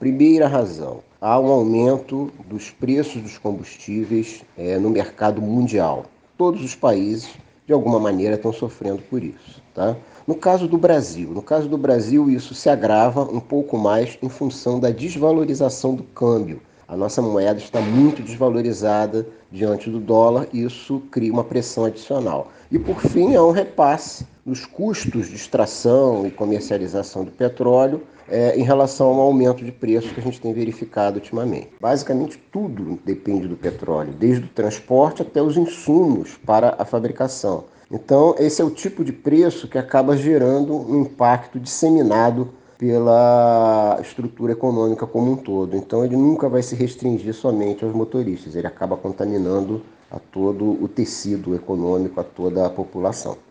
Primeira razão, há um aumento dos preços dos combustíveis no mercado mundial. Todos os países, de alguma maneira, estão sofrendo por isso. Tá? No caso do Brasil, isso se agrava um pouco mais em função da desvalorização do câmbio. A nossa moeda está muito desvalorizada diante do dólar e isso cria uma pressão adicional. E, por fim, há um repasse nos custos de extração e comercialização do petróleo em relação ao aumento de preços que a gente tem verificado ultimamente. Basicamente, tudo depende do petróleo, desde o transporte até os insumos para a fabricação. Então, esse é o tipo de preço que acaba gerando um impacto disseminado pela estrutura econômica como um todo. Então, ele nunca vai se restringir somente aos motoristas, ele acaba contaminando a todo o tecido econômico, a toda a população.